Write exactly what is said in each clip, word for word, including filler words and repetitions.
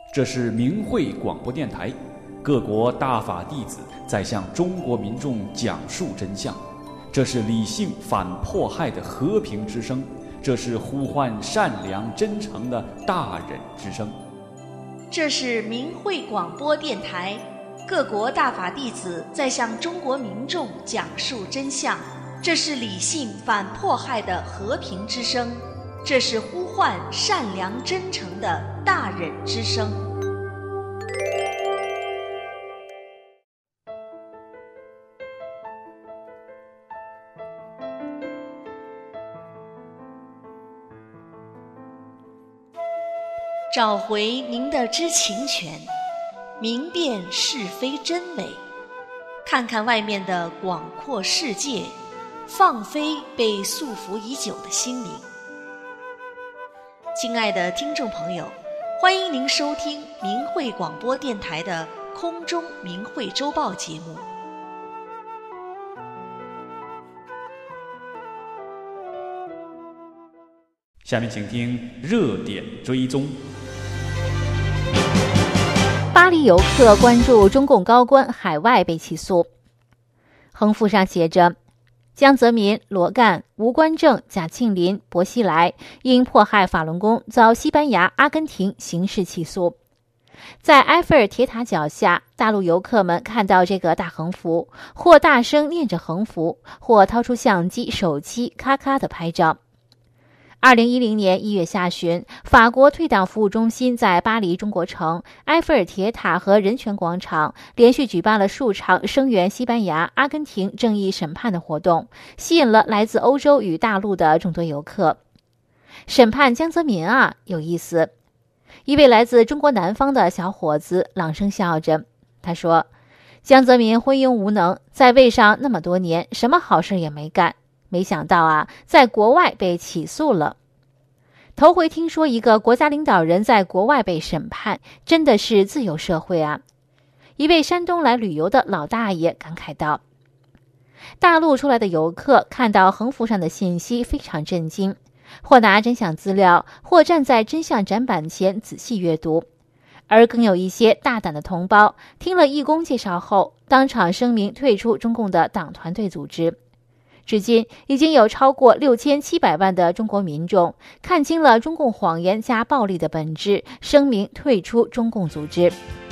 这是明慧广播电台，各国大法弟子在向中国民众讲述真相。这是理性反迫害的和平之声，这是呼唤善良真诚的大忍之声。 这是明慧广播电台，各国大法弟子在向中国民众讲述真相。这是理性反迫害的和平之声，这是呼唤善良真诚的大忍之声。找回您的知情权，明辨是非真伪，看看外面的广阔世界，放飞被束缚已久的心灵。亲爱的听众朋友，欢迎您收听明慧广播电台的空中明慧周报节目。 下面请听热点追踪。 巴黎游客关注中共高官海外被起诉。横幅上写着：江泽民、罗干、吴官正、贾庆林、薄熙来因迫害法轮功遭西班牙、阿根廷刑事起诉。在埃菲尔铁塔脚下，大陆游客们看到这个大横幅，或大声念着横幅，或掏出相机、手机咔咔地拍照。二零一零年一月下旬，法国退党服务中心在巴黎中国城、埃菲尔铁塔和人权广场连续举办了数场声援西班牙、阿根廷正义审判的活动，吸引了来自欧洲与大陆的众多游客。审判江泽民啊，有意思。一位来自中国南方的小伙子朗声笑着，他说：江泽民昏庸无能，在位上那么多年，什么好事也没干，没想到啊，在国外被起诉了。头回听说一个国家领导人在国外被审判，真的是自由社会啊！一位山东来旅游的老大爷感慨道。大陆出来的游客看到横幅上的信息非常震惊，或拿真相资料，或站在真相展板前仔细阅读。而更有一些大胆的同胞，听了义工介绍后，当场声明退出中共的党团队组织。至今已经有超过六千七百万的中国民众看清了中共谎言加暴力的本质，声明退出中共组织。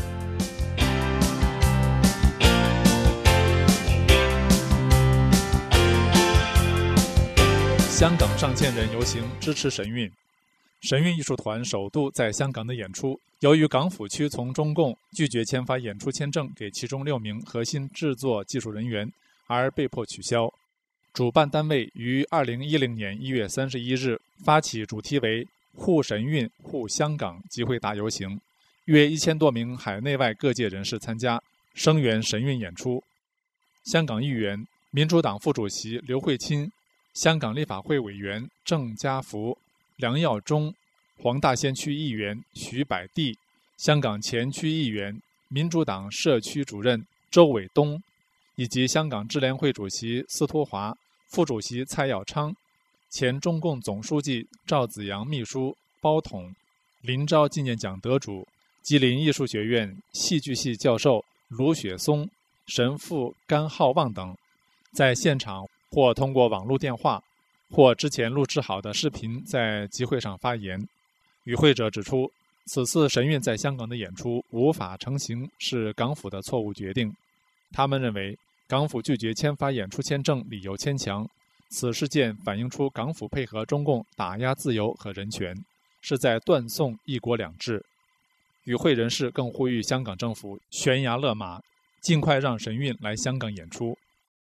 香港上千人游行支持神韵。神韵艺术团首度在香港的演出，由于港府屈从中共，拒绝签发演出签证给其中六名核心制作技术人员，而被迫取消。主办单位于二零一零年一月三十一日发起主题为护神韵护香港集会大游行，约一千多名海内外各界人士参加，声援神韵演出。香港议员、民主党副主席刘慧卿、香港立法会委员郑家福、梁耀忠、黄大仙区议员徐百地、香港前区议员、民主党社区主任周伟东，以及香港支联会主席司托华、副主席蔡耀昌、前中共总书记赵紫阳秘书包统、林昭纪念奖得主、吉林艺术学院戏剧系教授卢雪松、神父甘浩旺等，在现场或通过网络电话或之前录制好的视频在集会上发言。与会者指出，此次神韵在香港的演出无法成行是港府的错误决定。他们认为港府拒绝签发演出签证理由牵强，此事件反映出港府配合中共打压自由和人权，是在断送一国两制。与会人士更呼吁香港政府悬崖勒马，尽快让神韵来香港演出。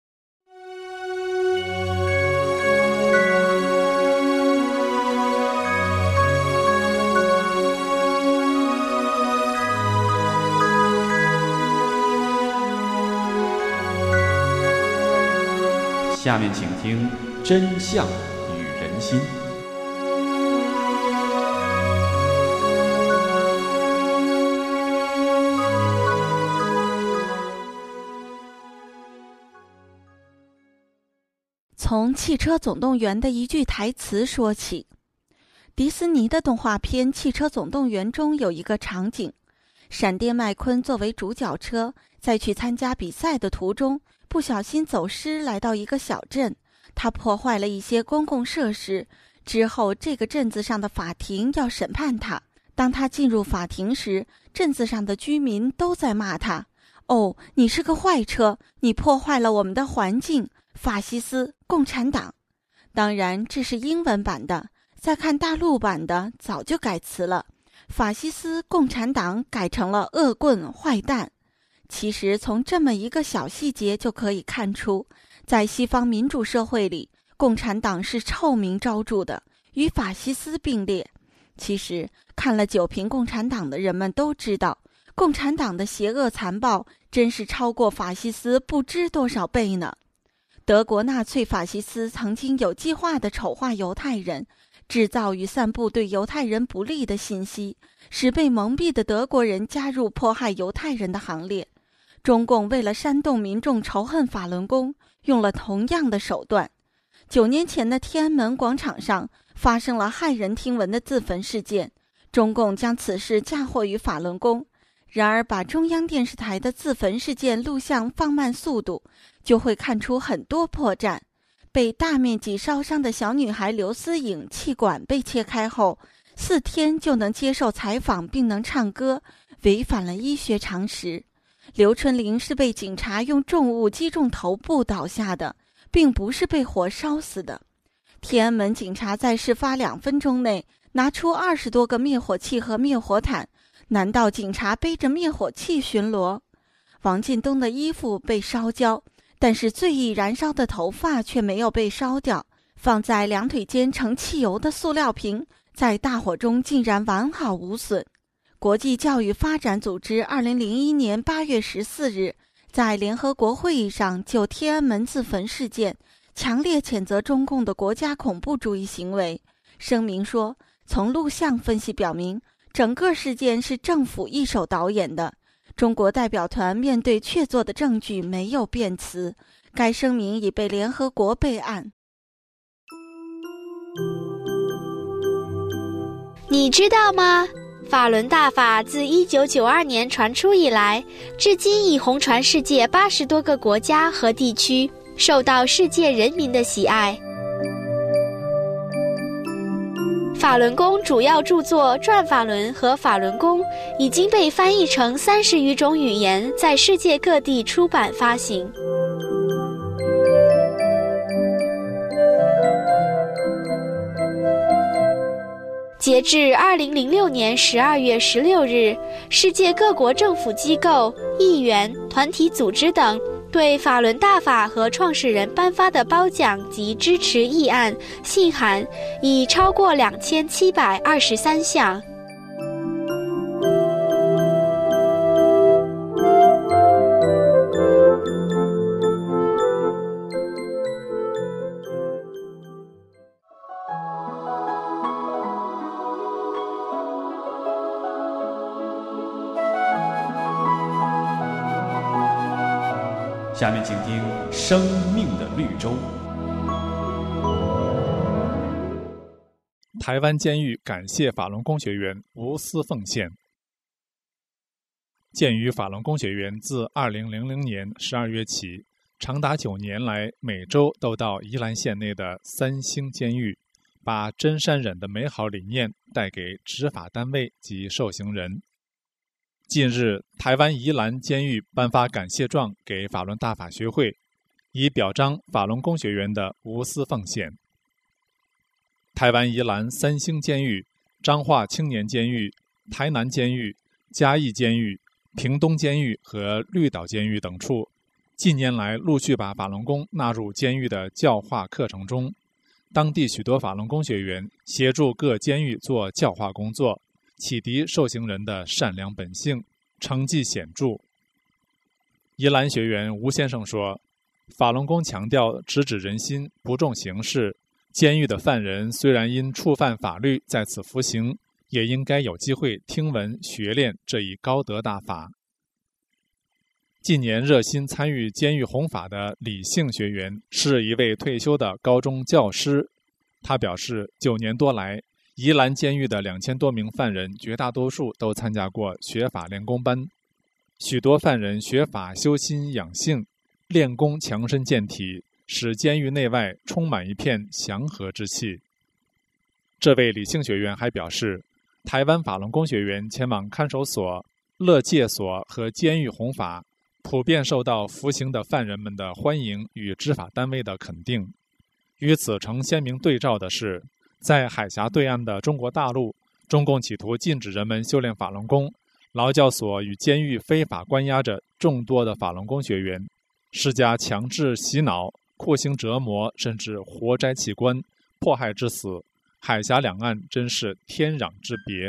下面请听真相与人心。 从《汽车总动员》的一句台词说起。迪士尼的动画片《汽车总动员》中有一个场景， 闪电麦昆作为主角车，在去参加比赛的途中，不小心走失，来到一个小镇。他破坏了一些公共设施，之后这个镇子上的法庭要审判他。当他进入法庭时，镇子上的居民都在骂他：哦，你是个坏车，你破坏了我们的环境，法西斯共产党。当然这是英文版的，再看大陆版的早就改词了，法西斯共产党改成了恶棍坏蛋。其实从这么一个小细节就可以看出，在西方民主社会里，共产党是臭名昭著的，与法西斯并列。其实看了九评共产党的人们都知道，共产党的邪恶残暴真是超过法西斯不知多少倍呢。德国纳粹法西斯曾经有计划地丑化犹太人，制造与散布对犹太人不利的信息，使被蒙蔽的德国人加入迫害犹太人的行列。中共为了煽动民众仇恨法轮功，用了同样的手段。九年前的天安门广场上发生了骇人听闻的自焚事件，中共将此事嫁祸于法轮功。然而把中央电视台的自焚事件录像放慢速度，就会看出很多破绽。被大面积烧伤的小女孩刘思颖气管被切开后，四天就能接受采访并能唱歌，违反了医学常识。刘春玲是被警察用重物击中头部倒下的，并不是被火烧死的。天安门警察在事发两分钟内拿出二十多个灭火器和灭火毯，难道警察背着灭火器巡逻？王进东的衣服被烧焦，但是最易燃烧的头发却没有被烧掉。放在两腿间盛汽油的塑料瓶，在大火中竟然完好无损。国际教育发展组织二零零一年八月十四日在联合国会议上就天安门自焚事件强烈谴责中共的国家恐怖主义行为。声明说，从录像分析表明，整个事件是政府一手导演的。中国代表团面对确凿的证据没有辩词，该声明已被联合国备案。 你知道吗？法轮大法自一九九二年传出以来，至今已红传世界八十多个国家和地区，受到世界人民的喜爱。法轮功主要著作《转法轮》和《法轮功》已经被翻译成三十余种语言，在世界各地出版发行。截至二零零六年十二月十六日，世界各国政府机构、议员、团体组织等对法轮大法和创始人颁发的褒奖及支持议案、信函已超过两千七百二十三项。 下面请听《生命的绿洲》。 台湾监狱感谢法轮功学员无私奉献。鉴于法轮功学员自二零零零年十二月起，长达九年来每周都到宜兰县内的三星监狱，把真善忍的美好理念带给执法单位及受刑人。近日，台湾宜兰监狱颁发感谢状给法轮大法学会，以表彰法轮功学员的无私奉献。台湾宜兰三星监狱、彰化青年监狱、台南监狱、嘉义监狱、屏东监狱和绿岛监狱等处，近年来陆续把法轮功纳入监狱的教化课程中。当地许多法轮功学员协助各监狱做教化工作，启迪受刑人的善良本性，成绩显著。宜兰学员吴先生说，法轮功强调直指人心，不重形式，监狱的犯人虽然因触犯法律在此服刑，也应该有机会听闻学练这一高德大法。近年热心参与监狱弘法的李姓学员是一位退休的高中教师，他表示九年多来， 宜兰监狱的两千多名犯人，绝大多数都参加过学法练功班，许多犯人学法修心养性，练功强身健体，使监狱内外充满一片祥和之气。这位理性学员还表示，台湾法轮功学员前往看守所、乐戒所和监狱弘法，普遍受到服刑的犯人们的欢迎与执法单位的肯定。与此成鲜明对照的是，在海峡对岸的中国大陆，中共企图禁止人们修炼法轮功，劳教所与监狱非法关押着众多的法轮功学员，施加强制洗脑、酷刑折磨，甚至活摘器官，迫害致死。海峡两岸真是天壤之别。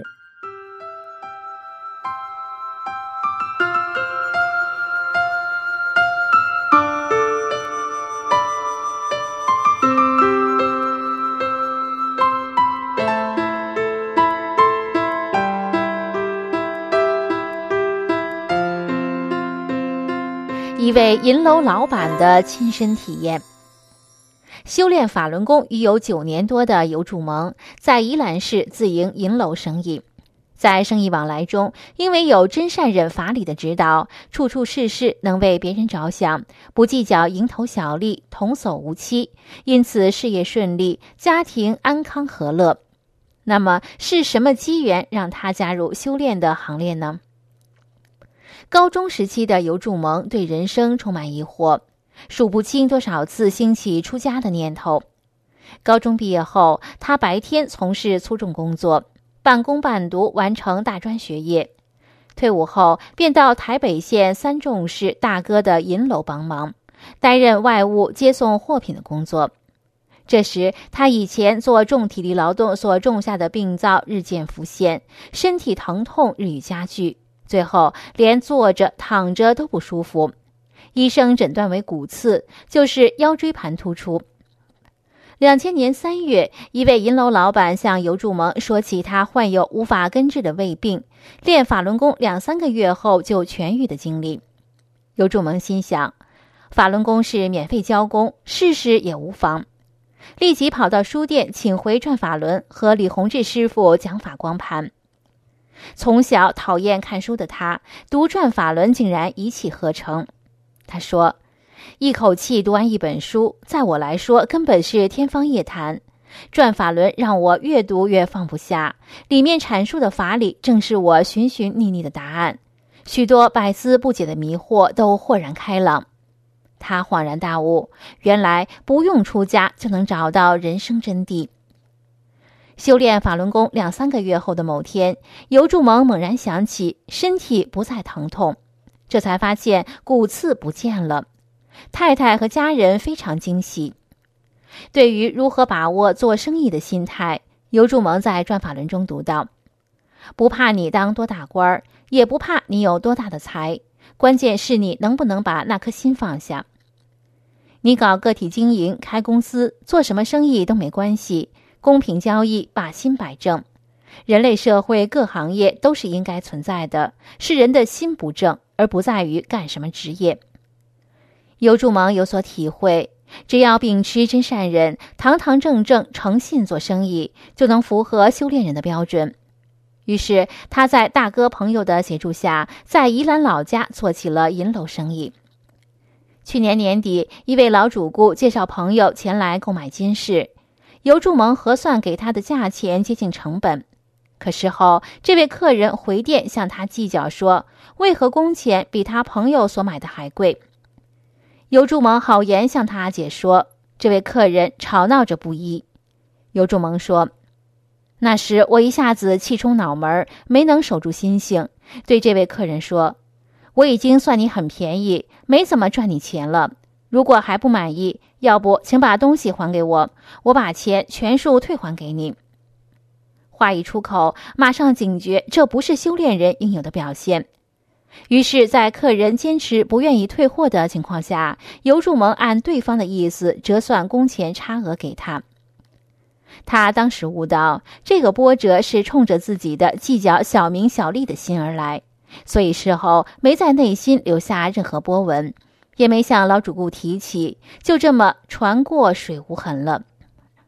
一位银楼老板的亲身体验。修炼法轮功已有九年多的尤祝蒙，在宜兰市自营银楼生意。在生意往来中，因为有真善忍法理的指导，处处事事能为别人着想，不计较蝇头小利，童叟无欺，因此事业顺利，家庭安康和乐。那么是什么机缘让他加入修炼的行列呢？高中时期的尤祝蒙对人生充满疑惑，数不清多少次兴起出家的念头。高中毕业后，他白天从事粗重工作，半工半读完成大专学业。退伍后，便到台北县三重市大哥的银楼帮忙，担任外务接送货品的工作。这时，他以前做重体力劳动所种下的病灶日渐浮现，身体疼痛日益加剧，最后连坐着躺着都不舒服。医生诊断为骨刺，就是腰椎盘突出。两千年三月，一位银楼老板向尤祝蒙说起他患有无法根治的胃病，练法轮功两三个月后就痊愈的经历。尤祝蒙心想，法轮功是免费教功，试试也无妨。立即跑到书店请回转法轮，和李洪志师傅讲法光盘。从小讨厌看书的他，读转法轮竟然一气呵成。他说，一口气读完一本书，在我来说根本是天方夜谭。转法轮让我越读越放不下，里面阐述的法理正是我寻寻觅觅的答案，许多百思不解的迷惑都豁然开朗。他恍然大悟，原来不用出家就能找到人生真谛。修炼法轮功两三个月后的某天，尤祝蒙猛然想起身体不再疼痛，这才发现骨刺不见了。太太和家人非常惊喜。对于如何把握做生意的心态，尤祝蒙在转法轮中读到，不怕你当多大官，也不怕你有多大的财，关键是你能不能把那颗心放下。你搞个体经营，开公司，做什么生意都没关系，公平交易，把心摆正。人类社会各行业都是应该存在的，是人的心不正，而不在于干什么职业。尤祝蒙有所体会，只要秉持真善忍，堂堂正正诚信做生意，就能符合修炼人的标准。于是他在大哥朋友的协助下，在宜兰老家做起了银楼生意。去年年底，一位老主顾介绍朋友前来购买金饰，尤祝蒙核算给他的价钱接近成本。可事后，这位客人回电向他计较说，为何工钱比他朋友所买的还贵。尤祝蒙好言向他解说，这位客人吵闹着不依。尤祝蒙说，那时我一下子气冲脑门，没能守住心性，对这位客人说，我已经算你很便宜，没怎么赚你钱了，如果还不满意，要不请把东西还给我，我把钱全数退还给你。话一出口，马上警觉这不是修炼人应有的表现。于是在客人坚持不愿意退货的情况下，尤祝蒙按对方的意思折算工钱差额给他。他当时悟到，这个波折是冲着自己的计较小名小利的心而来，所以事后没在内心留下任何波纹，也没向老主顾提起，就这么船过水无痕了。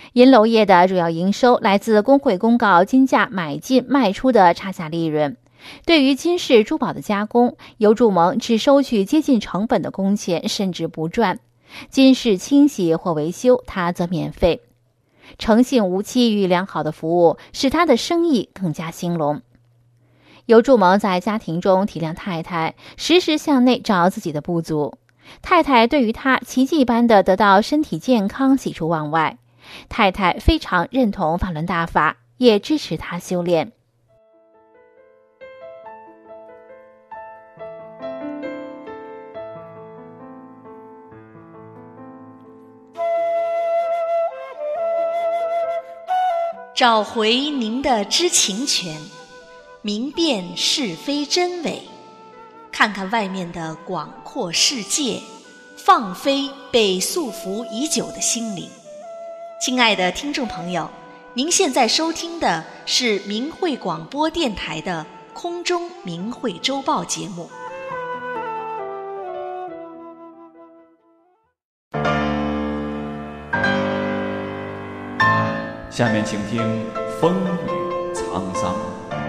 银楼业的主要营收来自工会公告金价买进卖出的差价利润。对于金饰珠宝的加工，邮注盟只收取接近成本的工钱，甚至不赚。金饰清洗或维修，它则免费。诚信无欺与良好的服务使他的生意更加兴隆。邮注盟在家庭中体谅太太，时时向内找自己的不足。太太对于他奇迹般的得到身体健康喜出望外。太太非常认同法轮大法，也支持他修炼。 找回您的知情权，明辨是非真伪，看看外面的广阔世界，放飞被束缚已久的心灵。亲爱的听众朋友，您现在收听的是明慧广播电台的空中明慧周报节目。 下面请听风雨沧桑。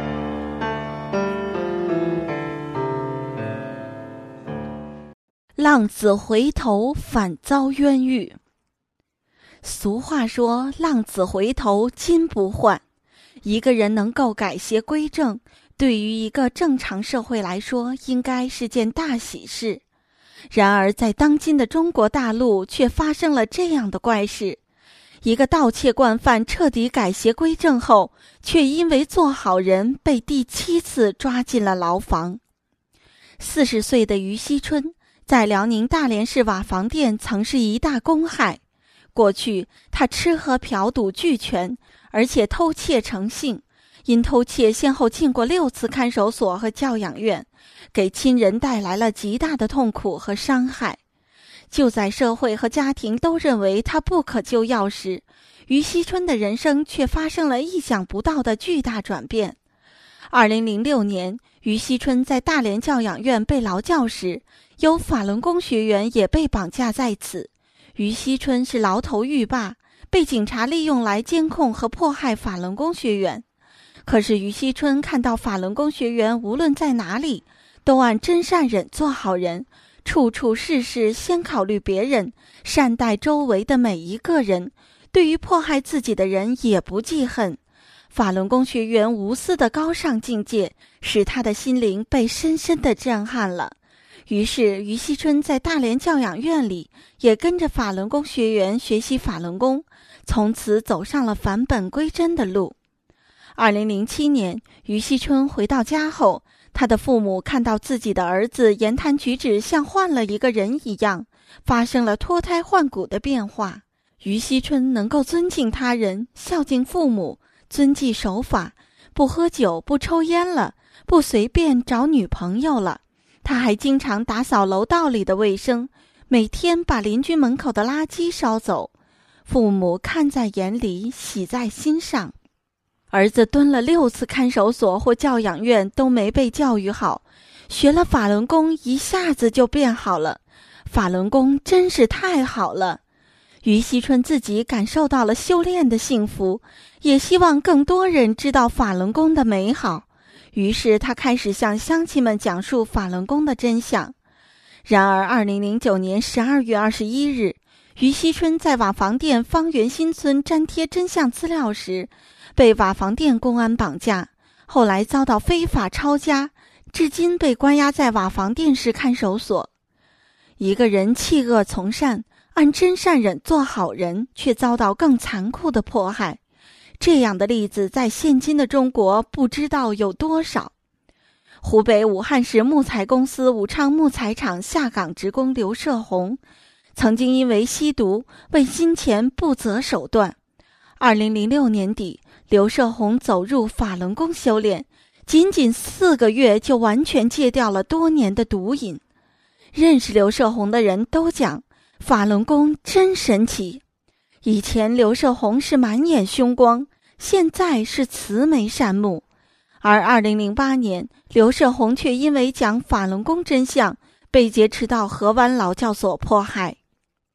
浪子回头反遭冤狱。俗话说，浪子回头金不换。一个人能够改邪归正，对于一个正常社会来说，应该是件大喜事。然而在当今的中国大陆，却发生了这样的怪事。一个盗窃惯犯彻底改邪归正后，却因为做好人被第七次抓进了牢房。四十岁的于锡春在辽宁大连市瓦房店曾是一大公害。过去他吃喝嫖赌俱全，而且偷窃成性，因偷窃先后进过六次看守所和教养院，给亲人带来了极大的痛苦和伤害。就在社会和家庭都认为他不可救药时，于锡春的人生却发生了意想不到的巨大转变。二零零六年，于锡春在大连教养院被劳教时，有法轮功学员也被绑架在此。于锡春是牢头狱霸，被警察利用来监控和迫害法轮功学员。可是于锡春看到法轮功学员无论在哪里，都按真善忍做好人，处处事事先考虑别人，善待周围的每一个人，对于迫害自己的人也不记恨。法轮功学员无私的高尚境界，使他的心灵被深深地震撼了。于是于锡春在大连教养院里也跟着法轮功学员学习法轮功，从此走上了返本归真的路。二零零七年，于锡春回到家后，他的父母看到自己的儿子言谈举止像换了一个人一样，发生了脱胎换骨的变化。于锡春能够尊敬他人，孝敬父母，遵纪守法，不喝酒，不抽烟了，不随便找女朋友了。他还经常打扫楼道里的卫生，每天把邻居门口的垃圾烧走。父母看在眼里，喜在心上。儿子蹲了六次看守所或教养院都没被教育好，学了法轮功一下子就变好了。法轮功真是太好了。于锡春自己感受到了修炼的幸福，也希望更多人知道法轮功的美好。于是他开始向乡亲们讲述法轮功的真相。然而二零零九年十二月二十一日，于锡春在瓦房店方圆新村粘贴真相资料时，被瓦房店公安绑架，后来遭到非法抄家，至今被关押在瓦房店市看守所。一个人弃恶从善，按真善忍做好人，却遭到更残酷的迫害。这样的例子在现今的中国不知道有多少。湖北武汉市木材公司武昌木材厂下岗职工刘社红，曾经因为吸毒为金钱不择手段。二零零六年底，刘社红走入法轮功修炼，仅仅四个月就完全戒掉了多年的毒瘾。认识刘社红的人都讲，法轮功真神奇。以前刘社红是满眼凶光，现在是慈眉善目。而二零零八年，刘社红却因为讲法轮功真相，被劫持到河湾劳教所迫害。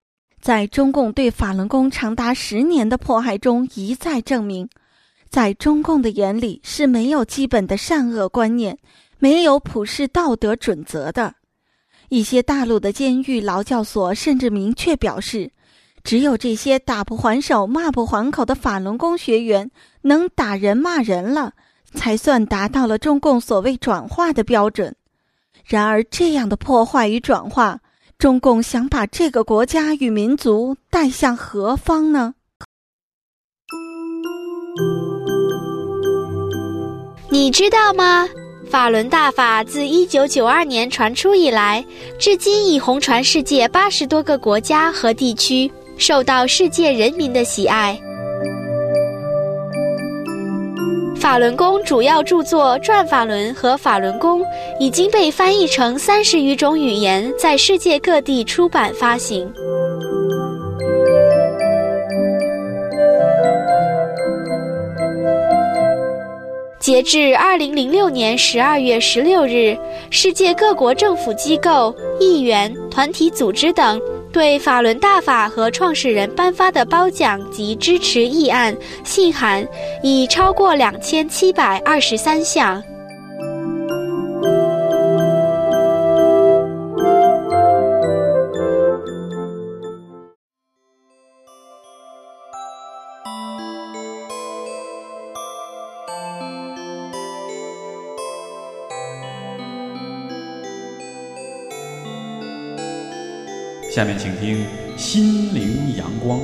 在中共对法轮功长达十年的迫害中一再证明，在中共的眼里是没有基本的善恶观念，没有普世道德准则的。一些大陆的监狱劳教所甚至明确表示，只有这些打不还手骂不还口的法轮功学员能打人骂人了，才算达到了中共所谓转化的标准。然而这样的破坏与转化，中共想把这个国家与民族带向何方呢？ 你知道吗？法轮大法自一九九二年传出以来，至今已红传世界八十多个国家和地区，受到世界人民的喜爱。法轮功主要著作《转法轮》和《法轮功》已经被翻译成三十余种语言，在世界各地出版发行。截至二零零六年十二月十六日，世界各国政府机构、议员、团体组织等对法轮大法和创始人颁发的褒奖及支持议案、信函已超过两千七百二十三项。 下面请听《心灵阳光》。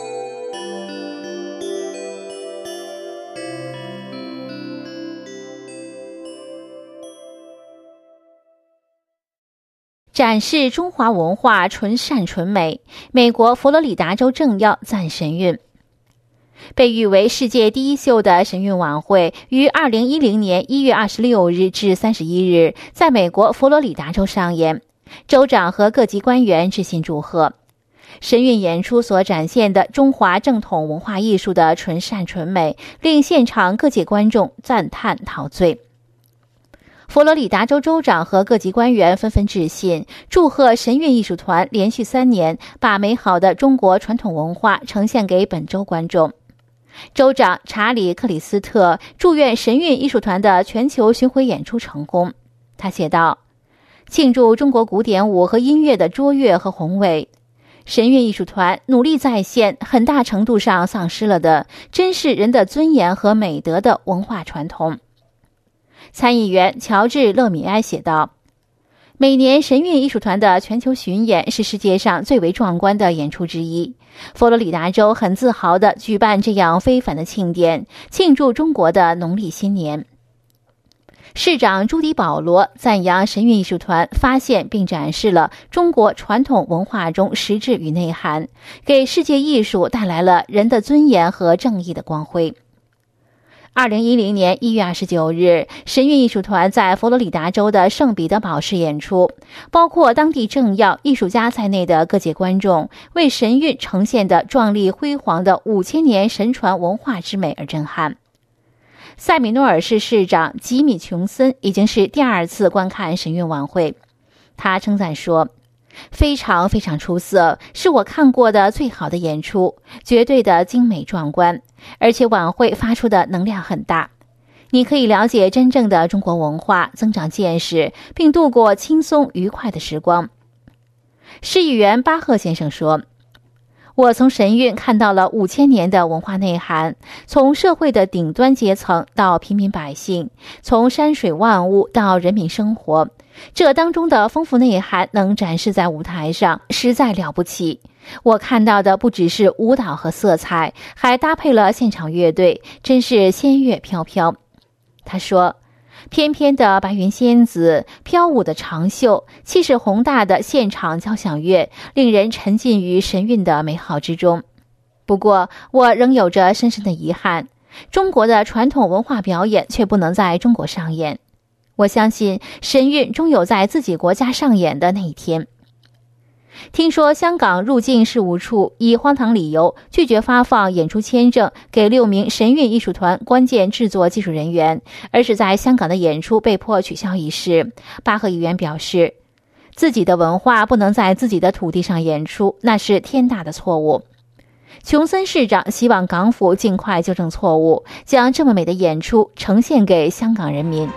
展示中华文化纯善纯美，美国佛罗里达州政要赞神韵。被誉为世界第一秀的神韵晚会于二零一零年一月二十六日至三十一日在美国佛罗里达州上演。州长和各级官员致信祝贺。神韵演出所展现的中华正统文化艺术的纯善纯美，令现场各界观众赞叹陶醉。佛罗里达州州长和各级官员纷纷致信，祝贺神韵艺术团连续三年把美好的中国传统文化呈现给本州观众。州长查理·克里斯特祝愿神韵艺术团的全球巡回演出成功。他写道：庆祝中国古典舞和音乐的卓越和宏伟，神韵艺术团努力再现很大程度上丧失了的珍视人的尊严和美德的文化传统。参议员乔治·勒米埃写道：每年神韵艺术团的全球巡演是世界上最为壮观的演出之一。佛罗里达州很自豪地举办这样非凡的庆典，庆祝中国的农历新年。市长朱迪·保罗赞扬神韵艺术团发现并展示了中国传统文化中实质与内涵，给世界艺术带来了人的尊严和正义的光辉。二零一零年一月二十九日，神韵艺术团在佛罗里达州的圣彼得堡市演出，包括当地政要、艺术家在内的各界观众为神韵呈现的壮丽辉煌的五千年神传文化之美而震撼。塞米诺尔市市长吉米·琼森已经是第二次观看神韵晚会，他称赞说：非常非常出色，是我看过的最好的演出，绝对的精美壮观，而且晚会发出的能量很大。你可以了解真正的中国文化，增长见识，并度过轻松愉快的时光。市议员巴赫先生说：我从神韵看到了五千年的文化内涵，从社会的顶端阶层到平民百姓，从山水万物到人民生活，这当中的丰富内涵能展示在舞台上，实在了不起。我看到的不只是舞蹈和色彩，还搭配了现场乐队，真是仙乐飘飘。他说：翩翩的白云仙子，飘舞的长袖，气势宏大的现场交响乐，令人沉浸于神韵的美好之中。不过我仍有着深深的遗憾，中国的传统文化表演却不能在中国上演。我相信神韵终有在自己国家上演的那一天。听说香港入境事务处以荒唐理由拒绝发放演出签证给六名神韵艺术团关键制作技术人员，而是在香港的演出被迫取消一事，巴赫议员表示， 自己的文化不能在自己的土地上演出，那是天大的错误。琼森市长希望港府尽快纠正错误，将这么美的演出呈现给香港人民。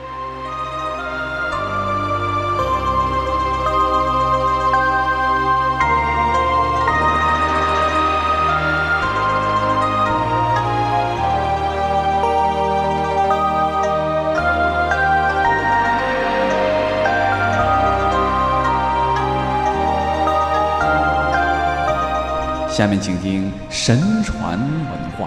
下面请听神传文化。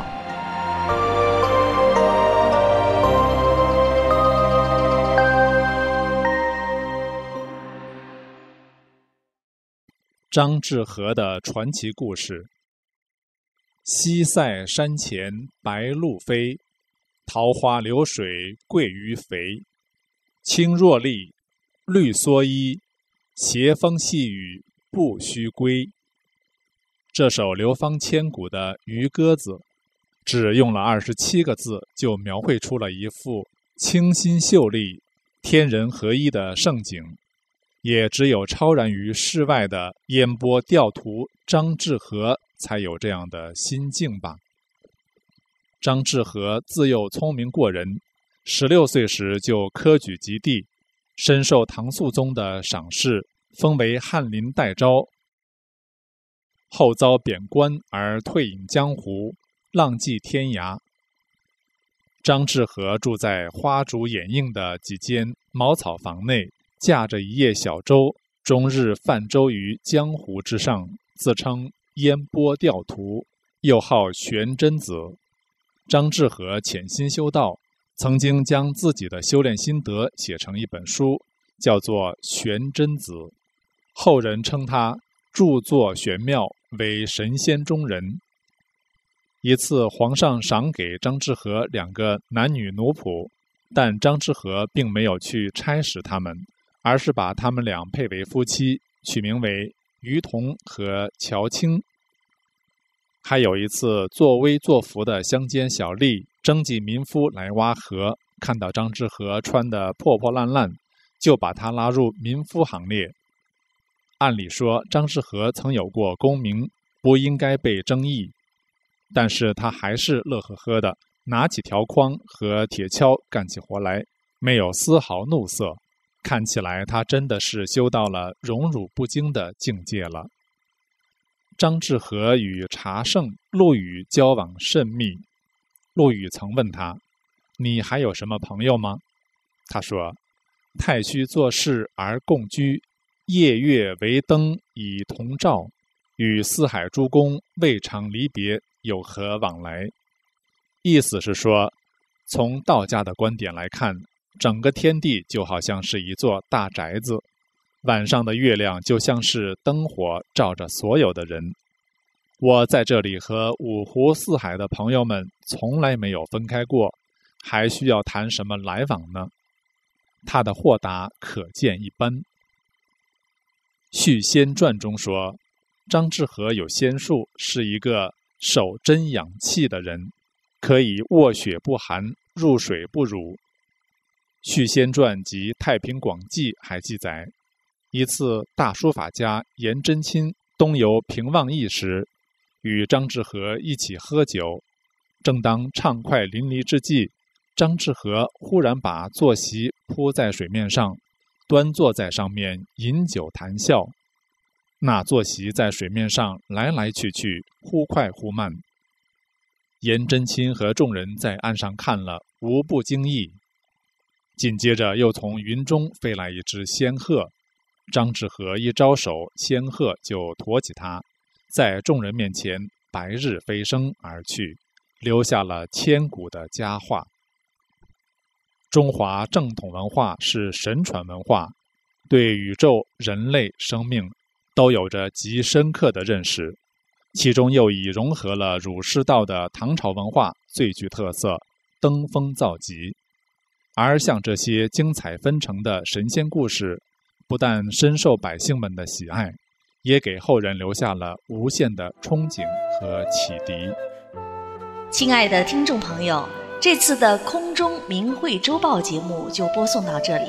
张志和的传奇故事。西塞山前白鹭飞，桃花流水鳜鱼肥。青箬笠，绿蓑衣，斜风细雨不须归。这首流芳千古的《渔歌子》，只用了二十七个字，就描绘出了一幅清新秀丽、天人合一的盛景，也只有超然于世外的烟波钓徒张志和才有这样的心境吧。张志和自幼聪明过人，十六岁时就科举及第，深受唐肃宗的赏识，封为翰林待招。后遭贬官而退隐江湖，浪迹天涯。张志和住在花烛掩映的几间茅草房内，驾着一叶小舟，终日泛舟于江湖之上，自称烟波钓徒，又号玄真子。张志和潜心修道，曾经将自己的修炼心得写成一本书，叫做《玄真子》，后人称他著作玄妙，为神仙中人。一次皇上赏给张志和两个男女奴仆，但张志和并没有去差使他们，而是把他们俩配为夫妻，取名为于同和乔青。还有一次，作威作福的乡间小吏征集民夫来挖河，看到张志和穿得破破烂烂，就把他拉入民夫行列。按理说，张志和曾有过功名，不应该被争议，但是他还是乐呵呵的拿起条筐和铁锹干起活来，没有丝毫怒色，看起来他真的是修到了荣辱不惊的境界了。张志和与茶圣陆羽交往甚密，陆羽曾问他：“你还有什么朋友吗？”他说：“太虚做事而共居，夜月为灯以同照，与四海诸公未尝离别，有何往来？”意思是说，从道家的观点来看，整个天地就好像是一座大宅子，晚上的月亮就像是灯火照着所有的人。我在这里和五湖四海的朋友们从来没有分开过，还需要谈什么来往呢？他的豁达可见一斑。《续仙传》中说，张志和有仙术，是一个守真养气的人，可以卧雪不寒，入水不辱。《续仙传》及《太平广记》还记载，一次大书法家颜真卿东游平望驿时，与张志和一起喝酒，正当畅快淋漓之际，张志和忽然把坐席铺在水面上，端坐在上面饮酒谈笑。那坐席在水面上来来去去，忽快忽慢。颜真卿和众人在岸上看了，无不惊异。紧接着又从云中飞来一只仙鹤，张志和一招手，仙鹤就驮起他，在众人面前白日飞升而去，留下了千古的佳话。中华正统文化是神传文化，对宇宙、人类、生命都有着极深刻的认识，其中又以融合了儒释道的唐朝文化最具特色，登峰造极。而像这些精彩纷呈的神仙故事，不但深受百姓们的喜爱，也给后人留下了无限的憧憬和启迪。 亲爱的听众朋友，这次的空中明慧周报节目就播送到这里，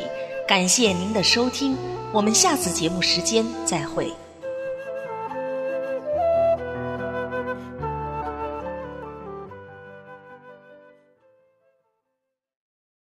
感谢您的收听，我们下次节目时间再会。